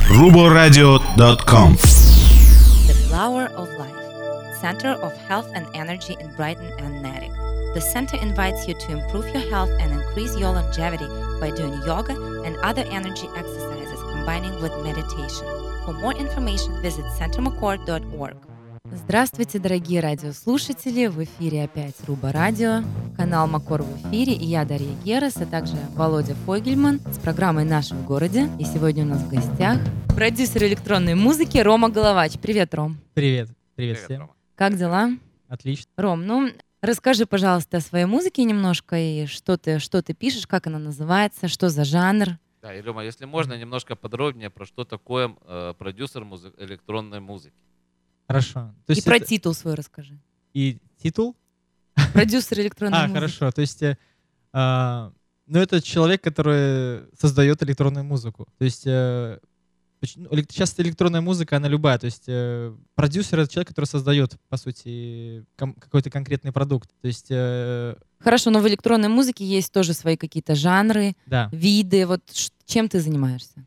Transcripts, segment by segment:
ruboradio.com. The Flower of Life, Center of Health and Energy in Brighton and Natick. The center invites you to improve your health and increase your longevity by doing yoga and other energy exercises combining with meditation. For more information, visit centermccord.org. Здравствуйте, дорогие радиослушатели! В эфире опять Руба Радио, канал Макор в эфире, и я, Дарья Герас, а также Володя Фойгельман с программой «Наши в городе». И сегодня у нас в гостях продюсер электронной музыки Рома Головач. Привет, Ром! Привет всем. Рома. Как дела? Отлично. Ром, расскажи, пожалуйста, о своей музыке немножко, и что ты пишешь, как она называется, что за жанр. Да, и, Рома, если можно, немножко подробнее про что такое продюсер электронной музыки. Хорошо. То есть про титул свой расскажи. И титул? Продюсер электронной музыки. Хорошо. То есть, это человек, который создает электронную музыку. То есть, часто электронная музыка, она любая. То есть, продюсер — это человек, который создает, по сути, какой-то конкретный продукт. То есть... Хорошо, но в электронной музыке есть тоже свои какие-то жанры, да. Виды. Вот чем ты занимаешься?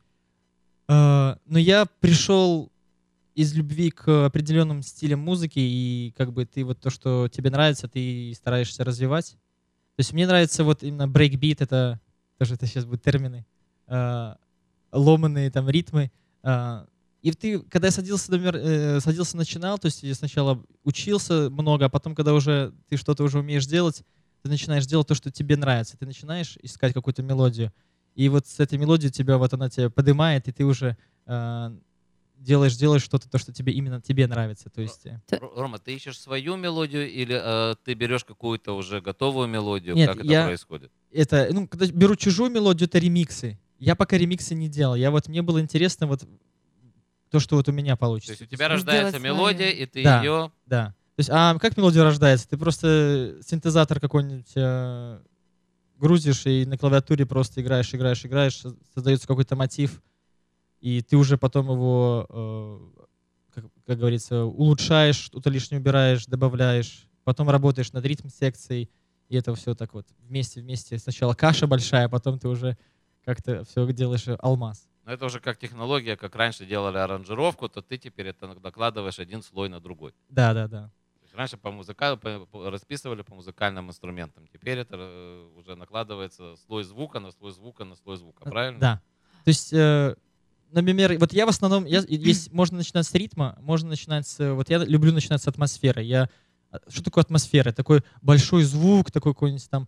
Я пришел из любви к определенным стилям музыки, и как бы ты вот то, что тебе нравится, ты стараешься развивать. То есть мне нравится вот именно брейкбит, это сейчас будут термины, ломаные там ритмы. И ты, когда я садился, начинал, то есть я сначала учился много, а потом, когда уже ты что-то уже умеешь делать, ты начинаешь делать то, что тебе нравится. Ты начинаешь искать какую-то мелодию. И вот с этой мелодией она тебя поднимает, и ты уже делаешь что-то, то, что тебе нравится. То есть... Рома, ты ищешь свою мелодию или ты берешь какую-то уже готовую мелодию? Нет, как это происходит? Когда беру чужую мелодию, это ремиксы. Я пока ремиксы не делал. Мне было интересно вот то, что вот у меня получится. То есть у тебя рождается мелодия, и ты ее... Да. То есть, как мелодия рождается? Ты просто синтезатор какой-нибудь грузишь и на клавиатуре просто играешь, создается какой-то мотив, и ты уже потом его, как говорится, улучшаешь, что-то лишнее убираешь, добавляешь, потом работаешь над ритм-секцией, и это все так вот вместе. Сначала каша большая, потом ты уже как-то все делаешь алмаз. Но это уже как технология, как раньше делали аранжировку, то ты теперь это накладываешь один слой на другой. Да. Раньше расписывали по музыкальным инструментам. Теперь это уже накладывается слой звука на слой звука на слой звука. Правильно? Да. То есть, например, вот я в основном... можно начинать с ритма, можно начинать с... Вот я люблю начинать с атмосферы. Что такое атмосфера? Такой большой звук, такой какой-нибудь там...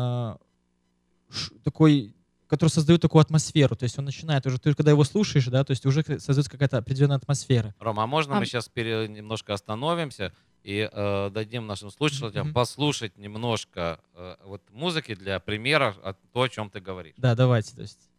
такой, который создает такую атмосферу. То есть он начинает уже... Ты когда его слушаешь, да, то есть уже создается какая-то определенная атмосфера. Рома, а можно мы сейчас немножко остановимся и дадим нашим слушателям послушать немножко вот музыки для примера то, о чем ты говоришь? Да, давайте. То есть.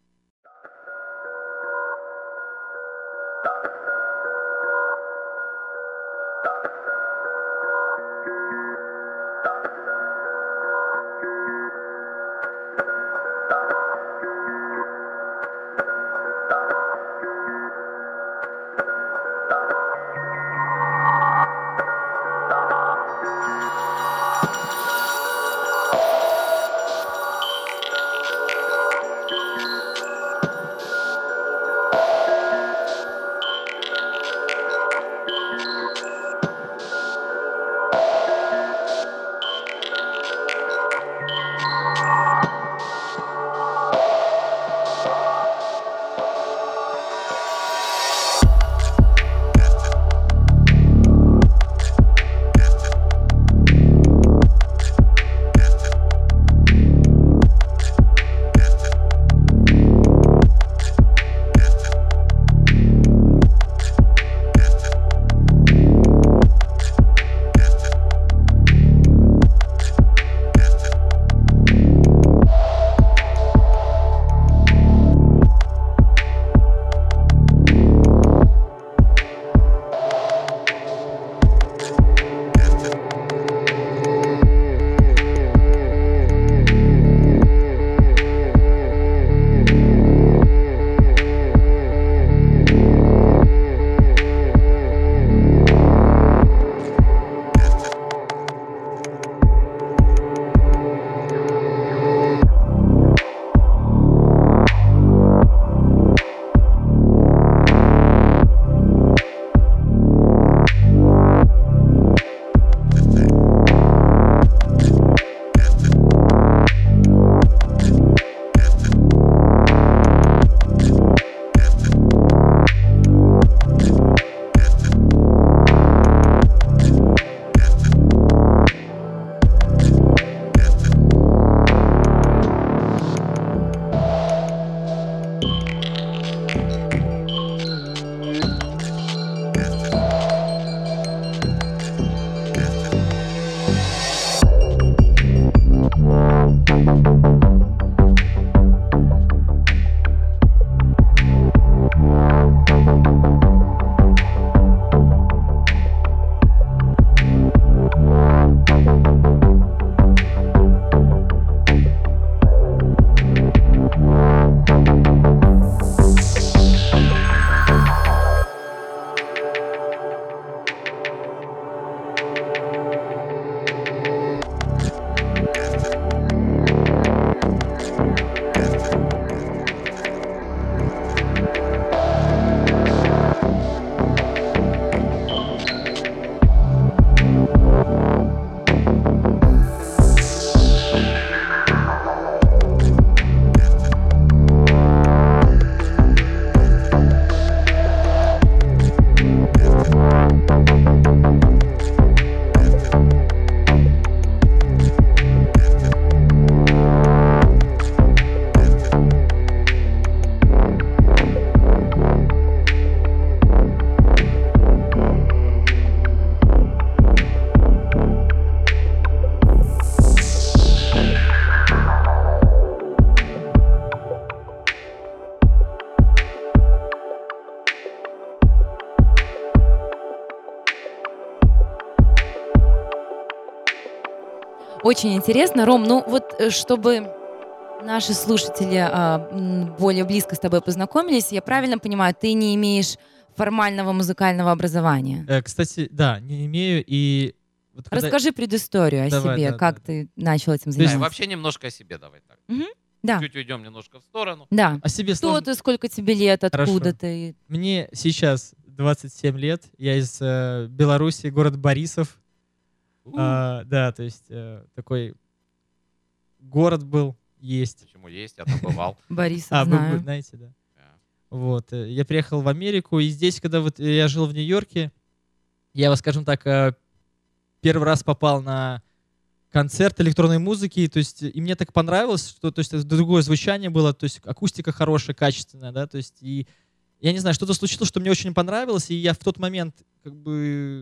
Очень интересно. Ром, ну вот чтобы наши слушатели более близко с тобой познакомились, я правильно понимаю, ты не имеешь формального музыкального образования? Кстати, да, не имею. И вот Расскажи предысторию о Давай, себе, да, как да. ты начал этим Да, и заниматься. вообще немножко о себе давай так. Да, Чуть уйдем немножко в сторону. да. о себе Кто сложно. ты, сколько тебе лет, Хорошо. откуда ты? Мне сейчас 27 лет. Я из Беларуси, город Борисов. Да, то есть такой город был, есть. Почему есть, я там бывал. Борисов, Вы знаю. знаете, да. Да. Вот. Я приехал в Америку, и здесь, когда вот я жил в Нью-Йорке, я, вот, скажем так, первый раз попал на концерт электронной музыки, то есть, и мне так понравилось, что, то есть, другое звучание было, то есть, акустика хорошая, качественная, да, то есть, и я не знаю, что-то случилось, что мне очень понравилось, и я в тот момент, как бы,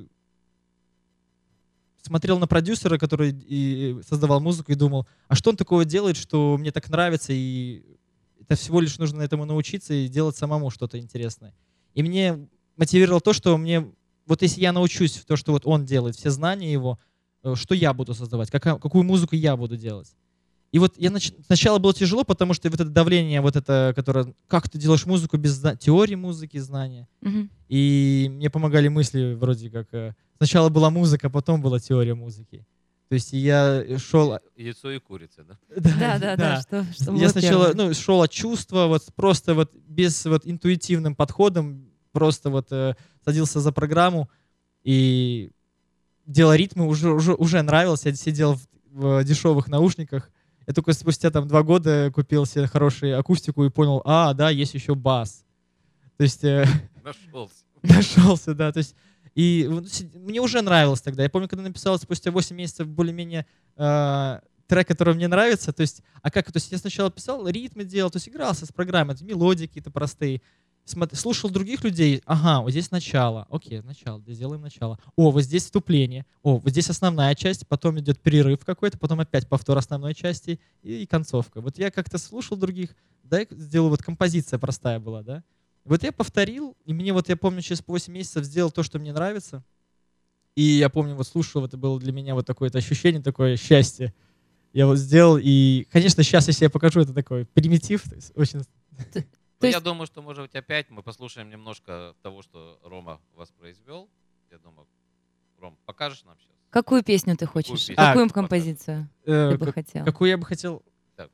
смотрел на продюсера, который и создавал музыку, и думал, а что он такого делает, что мне так нравится, и это всего лишь нужно этому научиться и делать самому что-то интересное. И мне мотивировало то, что мне, вот если я научусь в то, что вот он делает, все знания его, что я буду создавать, какую музыку я буду делать. И вот сначала было тяжело, потому что вот это давление, вот это, которое, как ты делаешь музыку без теории музыки, знания. Мгм. И мне помогали мысли вроде как, сначала была музыка, потом была теория музыки. То есть я шел... Яйцо и курица, да? Да. Что Я было сначала первым? шел от чувства, вот просто вот без вот интуитивным подходом, просто вот садился за программу и делал ритмы, уже нравилось. Я сидел в дешевых наушниках. Я только спустя там 2 года купил себе хорошую акустику и понял, да, есть еще бас. То есть Нашелся. нашелся, да. То есть и мне уже нравилось тогда. Я помню, когда написал спустя 8 месяцев более-менее трек, который мне нравится. То есть, то есть я сначала писал, ритмы делал, то есть игрался с программой, мелодии какие-то простые. Слушал других людей, вот здесь начало, окей, начало, сделаем начало. Вот здесь вступление, вот здесь основная часть, потом идет перерыв какой-то, потом опять повтор основной части и концовка. Вот я как-то слушал других, сделал, вот композиция простая была, да. Вот я повторил, и мне вот, я помню, через 8 месяцев сделал то, что мне нравится. И я помню, вот слушал, это было для меня вот такое-то ощущение, такое счастье. Я вот сделал, и, конечно, сейчас, если я покажу, это такой примитив, то есть очень... Я думаю, что, может быть, опять мы послушаем немножко того, что Рома воспроизвел. Я думаю, Ром, покажешь нам сейчас? Какую песню ты хочешь? песню? Какую композицию ты бы хотел? Какую я бы хотел? Так.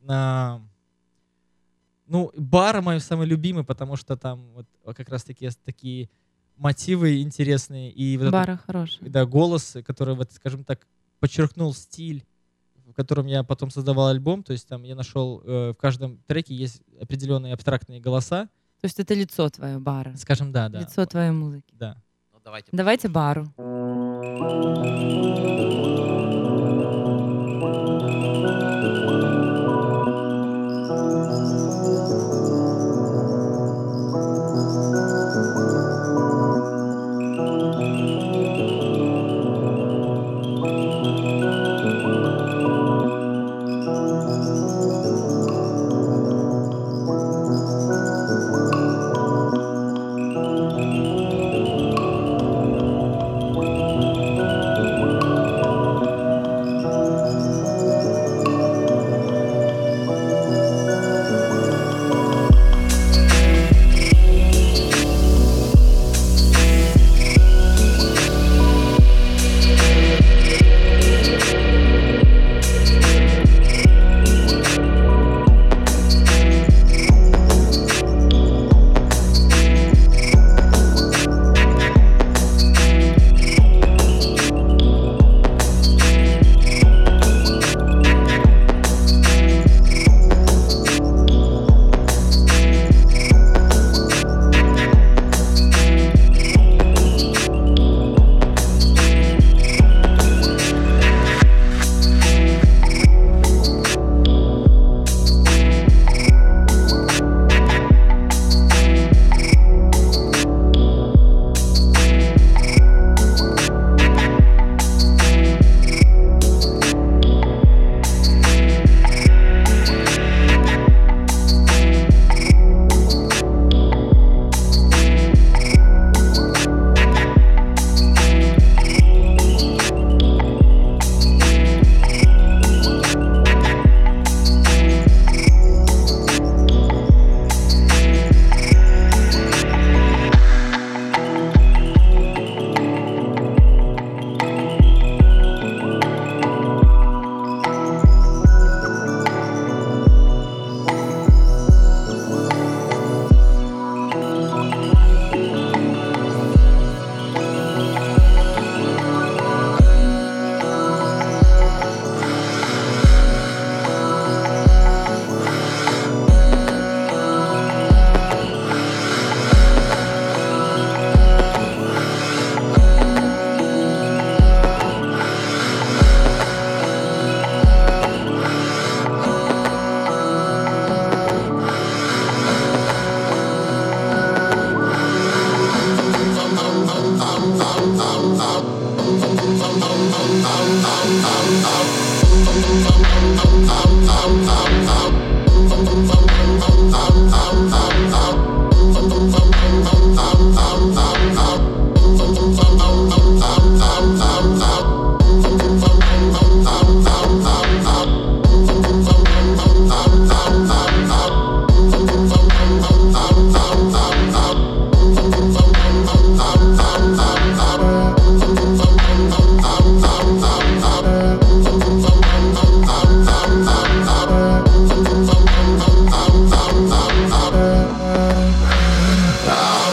Бара мой самый любимый, потому что там вот как раз такие мотивы интересные. И вот Бара хороший. да, голос, который, вот, скажем так, подчеркнул стиль, в котором я потом создавал альбом. То есть там я нашел, в каждом треке есть определенные абстрактные голоса. То есть это лицо твое, Бара. Скажем, да. Лицо твоей музыки. Да. Ну, Давайте Бару.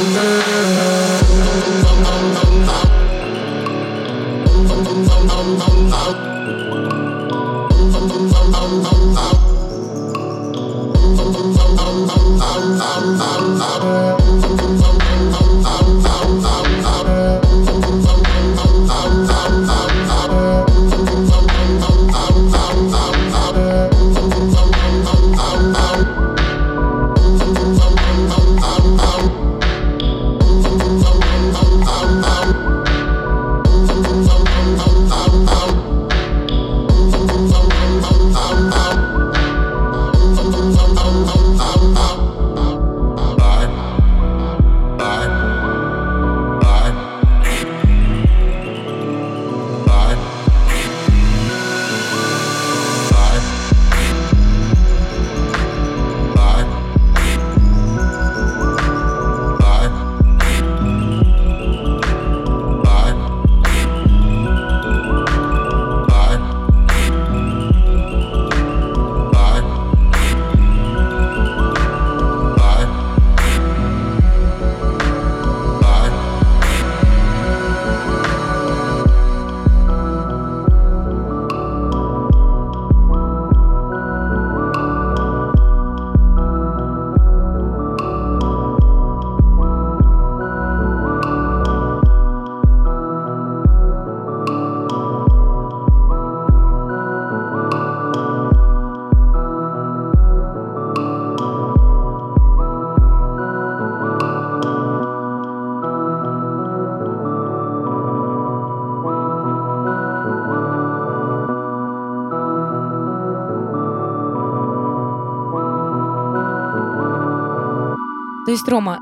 То есть, Рома,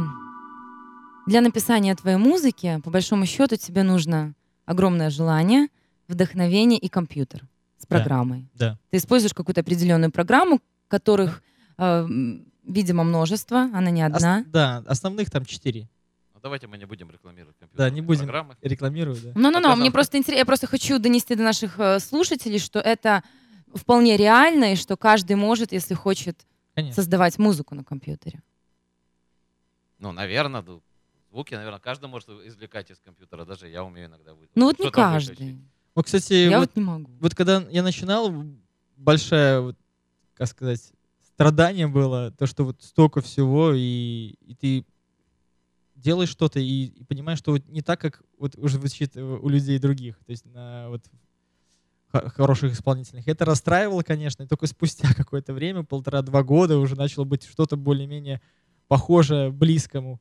для написания твоей музыки, по большому счету, тебе нужно огромное желание, вдохновение и компьютер с программой. Да. Ты используешь какую-то определенную программу, которых, видимо, множество, она не одна. Да, основных там 4. Ну, давайте мы не будем рекламировать компьютерные Да, не будем программы. рекламировать, да. Ну, мне просто интересно, я просто хочу донести до наших слушателей, что это вполне реально, и что каждый может, если хочет, Конечно. создавать музыку на компьютере. Ну, наверное, звуки, наверное, каждый может извлекать из компьютера, даже я умею иногда выключить. Ну вот не Что-то каждый. выключить. Ну, кстати, Я вот не могу. вот когда я начинал, большое, вот, как сказать, страдание было, то, что вот столько всего, и ты делаешь что-то и понимаешь, что вот не так, как вот уже звучит у людей других, то есть на вот хороших исполнительных. Это расстраивало, конечно, и только спустя какое-то время, 1,5-2 года, уже начало быть что-то более-менее похожее, близкому.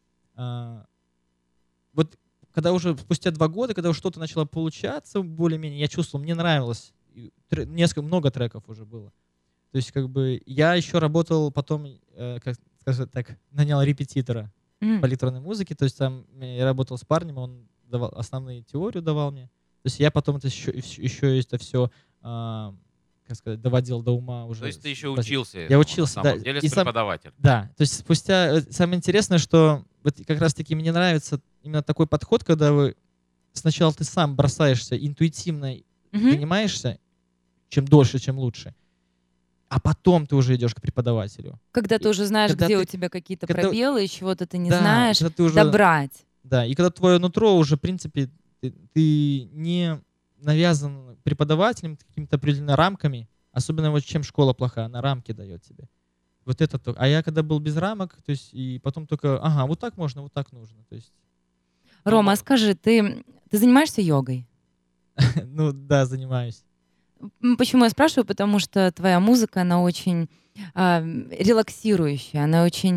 Вот когда уже спустя 2 года, когда уже что-то начало получаться более-менее, я чувствовал, мне нравилось. Много треков уже было. То есть как бы я еще работал потом, как сказать так, нанял репетитора по электронной музыке. То есть там я работал с парнем, он давал основную теорию давал мне. То есть я потом это еще это все, как сказать, доводил до ума уже. То есть ты еще учился? Я учился, на да. самом деле, И преподаватель. Да, то есть спустя... Самое интересное, что вот как раз-таки мне нравится именно такой подход, когда сначала ты сам бросаешься, интуитивно занимаешься, чем дольше, чем лучше, а потом ты уже идешь к преподавателю. Когда ты уже знаешь, где у тебя какие-то пробелы, и чего-то ты не знаешь, добрать. Да, и когда твое нутро уже, в принципе, ты не навязан преподавателем какими-то определенными рамками, особенно вот чем школа плохая, она рамки дает тебе. Вот это то. А я когда был без рамок, то есть и потом только, вот так можно, вот так нужно. То есть. Рома, скажи, ты занимаешься йогой? Ну да, занимаюсь. Почему я спрашиваю? Потому что твоя музыка, она очень релаксирующая, она очень,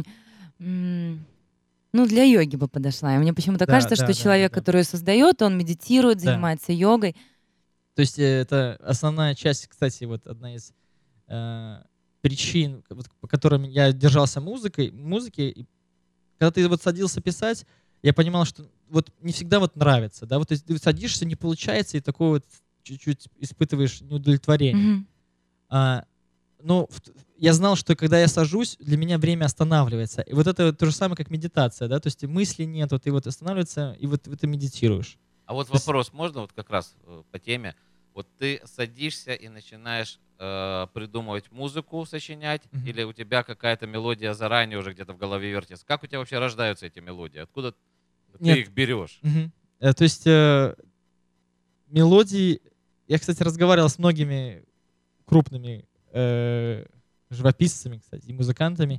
для йоги бы подошла. И мне почему-то кажется, что человек, который ее создает, он медитирует, занимается йогой. То есть это основная часть, кстати, вот одна из причин, по которым я держался музыки. И когда ты вот садился писать, я понимал, что вот не всегда вот нравится, да, вот ты садишься, не получается, и такое вот чуть-чуть испытываешь неудовлетворение. Но я знал, что когда я сажусь, для меня время останавливается. И вот это то же самое, как медитация, да, то есть мысли нет, ты вот останавливается, и вот ты медитируешь. А вот вопрос можно вот как раз по теме? Вот ты садишься и начинаешь придумывать музыку, сочинять, Мгм. или у тебя какая-то мелодия заранее уже где-то в голове вертится? Как у тебя вообще рождаются эти мелодии? Откуда ты Нет. их берешь? Мгм. То есть мелодии... Я, кстати, разговаривал с многими крупными живописцами, кстати, и музыкантами.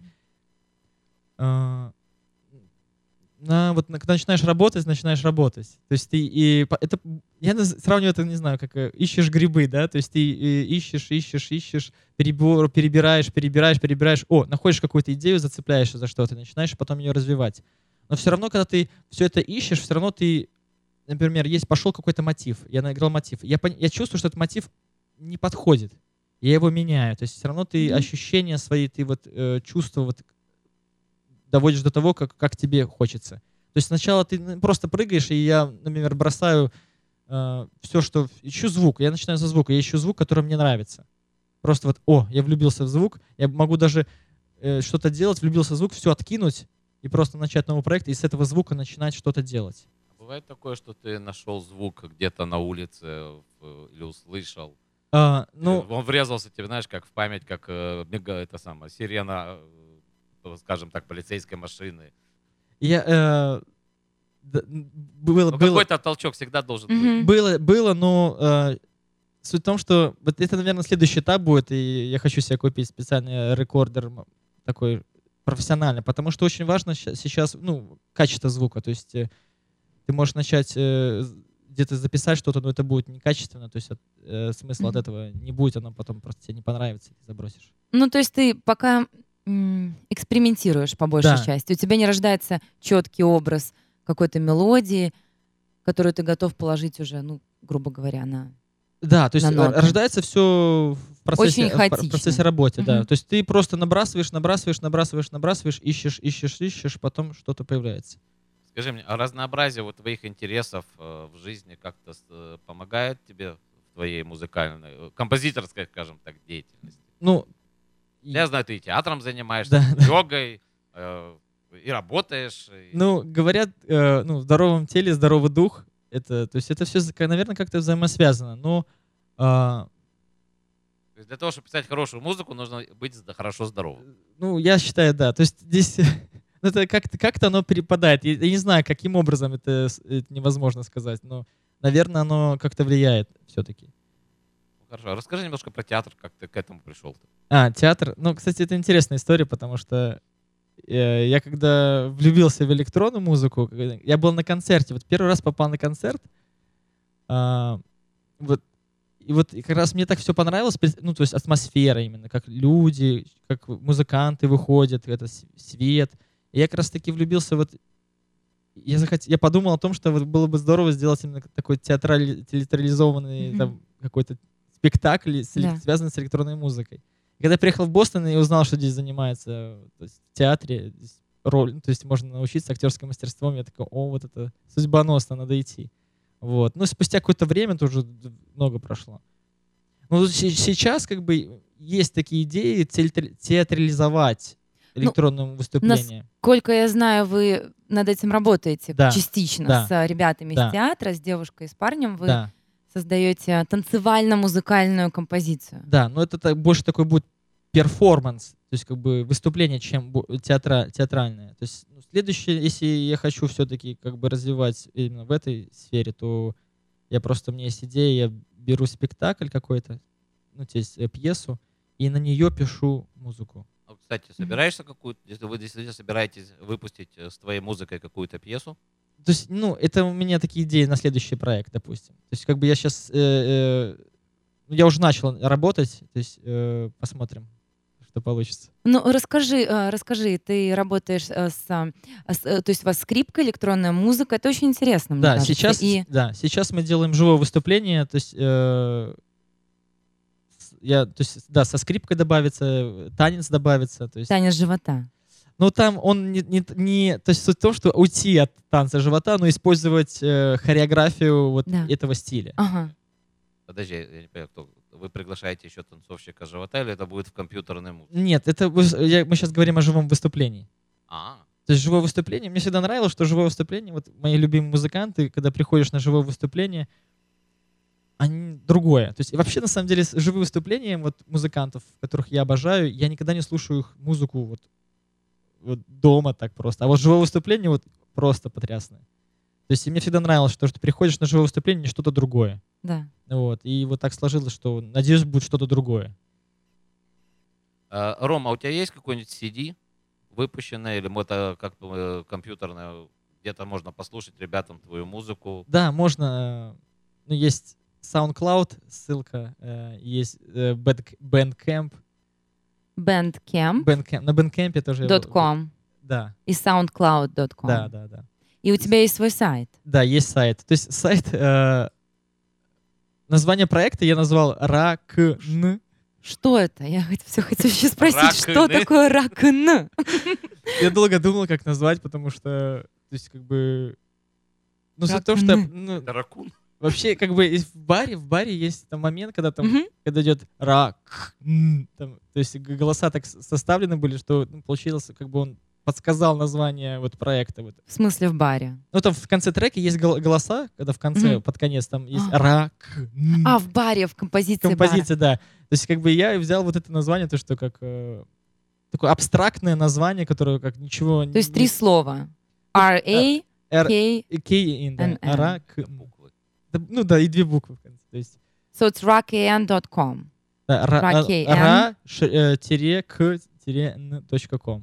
Когда начинаешь работать. То есть я сравниваю это, не знаю, как ищешь грибы, да, то есть ты ищешь, перебираешь, находишь какую-то идею, зацепляешься за что-то, начинаешь потом ее развивать. Но все равно, когда ты все это ищешь, все равно ты, например, пошел какой-то мотив, я наиграл мотив, я чувствую, что этот мотив не подходит, я его меняю, то есть все равно ты ощущения свои, ты чувства доводишь до того, как тебе хочется. То есть сначала ты просто прыгаешь, и я, например, бросаю все, что... Ищу звук, я начинаю со звука, я ищу звук, который мне нравится. Просто я влюбился в звук, я могу даже что-то делать, влюбился в звук, все откинуть и просто начать новый проект, и с этого звука начинать что-то делать. Бывает такое, что ты нашел звук где-то на улице или услышал? Он врезался тебе, знаешь, как в память, как сирена, скажем так, полицейской машины. Какой-то толчок всегда должен быть. Было, но суть в том, что это, наверное, следующий этап будет, и я хочу себе купить специальный рекордер такой профессиональный, потому что очень важно сейчас, качество звука, то есть ты можешь начать где-то записать что-то, но это будет некачественно, то есть смысла от этого не будет, оно потом просто тебе не понравится, и ты забросишь. То есть ты пока экспериментируешь по большей части. У тебя не рождается четкий образ какой-то мелодии, которую ты готов положить уже, грубо говоря, на... Да, то есть рождается все в процессе работы, да. То есть ты просто набрасываешь, ищешь, потом что-то появляется. Скажи мне, а разнообразие твоих интересов в жизни как-то помогает тебе в твоей музыкальной, композиторской, скажем так, деятельности? Я знаю, ты и театром занимаешься, и йогой, и работаешь. Говорят, в здоровом теле здоровый дух. То есть это все, наверное, как-то взаимосвязано. Но для того, чтобы писать хорошую музыку, нужно быть хорошо здоровым. Я считаю, да. То есть здесь это как-то оно перепадает. Я не знаю, каким образом это невозможно сказать, но, наверное, оно как-то влияет все-таки. Хорошо. Расскажи немножко про театр, как ты к этому пришел. Театр. Кстати, это интересная история, потому что я когда влюбился в электронную музыку, я был на концерте. Первый раз попал на концерт. И как раз мне так все понравилось, то есть атмосфера именно, как люди, как музыканты выходят, это свет. И я как раз таки влюбился я подумал о том, что было бы здорово сделать именно такой театрализованный какой-то спектакль, связанный с электронной музыкой. И когда я приехал в Бостон и узнал, что здесь занимается в театре, то есть можно научиться актерскому мастерству, я такой, это судьбоносно, надо идти. Спустя какое-то время, тоже много прошло. Сейчас есть такие идеи театрализовать электронное выступление. Насколько я знаю, вы над этим работаете частично с ребятами из театра, с девушкой и с парнем. Вы создаете танцевально-музыкальную композицию. Да, но это больше такой будет перформанс, то есть выступление, чем театральное. То есть следующее, если я хочу все-таки развивать именно в этой сфере, то у меня есть идея, я беру спектакль какой-то, то есть пьесу, и на нее пишу музыку. Кстати, собираешься если вы действительно собираетесь выпустить с твоей музыкой какую-то пьесу? То есть, это у меня такие идеи на следующий проект, допустим. То есть, я сейчас, я уже начал работать, то есть, посмотрим, что получится. Расскажи, ты работаешь то есть у вас скрипка, электронная музыка, это очень интересно, мне кажется. Сейчас мы делаем живое выступление, то есть, со скрипкой добавится, танец добавится. То есть... Танец живота. Там он то есть суть в том, что уйти от танца живота, но использовать хореографию этого стиля. Ага. Подожди, я не понимаю, вы приглашаете еще танцовщика живота, или это будет в компьютерной музыке? Нет, мы сейчас говорим о живом выступлении. То есть живое выступление, мне всегда нравилось, что живое выступление, мои любимые музыканты, когда приходишь на живое выступление, они другое. То есть вообще, на самом деле, живые выступления вот музыкантов, которых я обожаю, я никогда не слушаю их музыку вот дома так просто. А вот живое выступление вот просто потрясное. То есть и мне всегда нравилось, что ты приходишь на живое выступление, не что-то другое. Да. Вот. И вот так сложилось, что, надеюсь, будет что-то другое. Рома, а у тебя есть какой-нибудь CD выпущенный, или это как-то компьютерное, где-то можно послушать ребятам твою музыку? Да, можно. Ну, есть SoundCloud, ссылка, есть Bandcamp. Bandcamp. На Bandcamp тоже. .com. Да. И SoundCloud.com. Да. И у тебя есть свой сайт. Да, есть сайт. То есть сайт, название проекта я назвал РАКН. Что это? Я все хочу еще спросить, Ракны. что такое РАКН? Я долго думал, как назвать, потому что, то есть, как бы, ну, за то, что, ну, Ракун? вообще, как бы, в баре есть там момент, когда там, когда идет рак, там, то есть голоса так составлены были, что получилось, как бы он подсказал название вот проекта. Вот. В смысле в баре? Ну, там в конце трека есть голоса, когда в конце, под конец, там есть рак. В баре, в композиции бара. Да. То есть, как бы, я взял вот это название, то, что как такое абстрактное название, которое как ничего... То есть 3 слова. R-A, K-N. Рак. Ну да, и 2 буквы в конце. То есть... So it's rakn.com. Да, ra-k-n.com.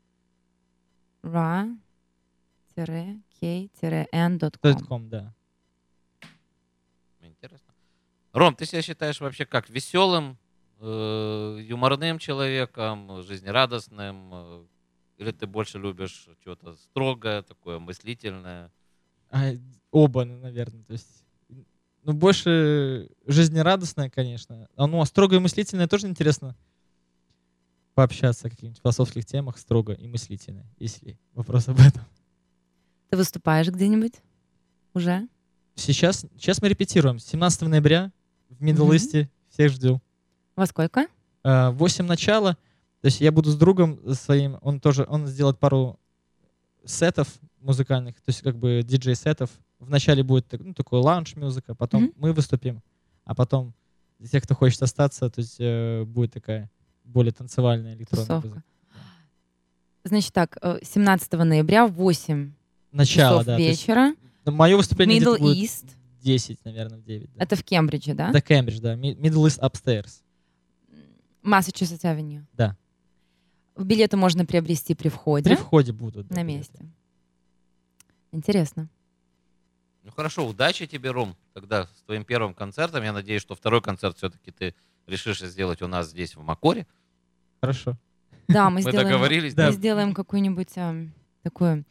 ra-k-n.com. Да. Интересно. Ром, ты себя считаешь вообще как веселым, юморным человеком, жизнерадостным? Или ты больше любишь что-то строгое, такое мыслительное? Оба, наверное. То есть, ну, больше жизнерадостное, конечно. А строго и мыслительное тоже интересно пообщаться о каких-нибудь философских темах, строго и мыслительно, если вопрос об этом. Ты выступаешь где-нибудь уже? Сейчас мы репетируем. 17 ноября в Middle East. Всех жду. Во сколько? 8 начала. То есть я буду с другом своим. Он сделает пару сетов музыкальных, то есть как бы диджей-сетов. Вначале будет такой лаунж-музыка, потом мы выступим, а потом для тех, кто хочет остаться, то есть будет такая более танцевальная электронная музыка. Значит так, 17 ноября в 8 часов вечера. Мое выступление Middle будет East. 10, наверное, в 9. Да. Это в Кембридже, да? Да, Кембридж, да. Middle East Upstairs. Massachusetts Avenue. Да. Билеты можно приобрести при входе. При входе будут. На месте. Интересно. Ну хорошо, удачи тебе, Ром, тогда с твоим первым концертом. Я надеюсь, что второй концерт все-таки ты решишь сделать у нас здесь, в Макоре. Хорошо. Да, мы договорились. Мы сделаем какую-нибудь такую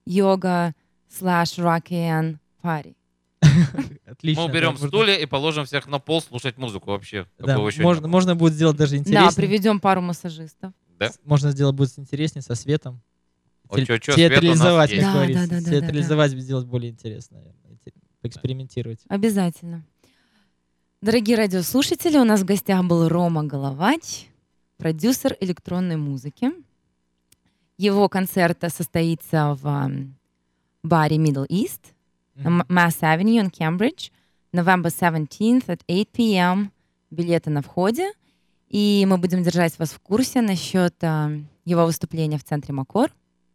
йога/rock пари. Отлично. Мы уберем стулья и положим всех на пол слушать музыку вообще. Да, можно будет сделать даже интереснее. Да, приведем пару массажистов. Да? Можно сделать будет интереснее, со светом. Театрализовать, как говорится. Театрализовать, сделать более интересно. Поэкспериментировать. Обязательно. Дорогие радиослушатели, у нас в гостях был Рома Головач, продюсер электронной музыки. Его концерт состоится в баре Middle East, Mass Avenue in Cambridge, November 17th at 8 p.m. Билеты на входе. И мы будем держать вас в курсе насчет его выступления в центре Макор,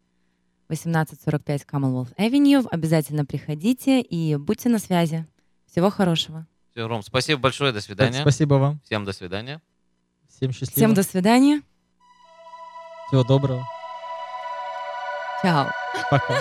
1845 Commonwealth Avenue. Обязательно приходите и будьте на связи. Всего хорошего. Все, Ром, спасибо большое, до свидания. Так, спасибо вам. Всем до свидания. Всем счастливо. Всем до свидания. Всего доброго. Чао. Пока.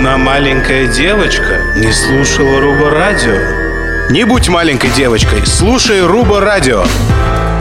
Одна маленькая девочка не слушала Руба Радио. Не будь маленькой девочкой, слушай Руба Радио.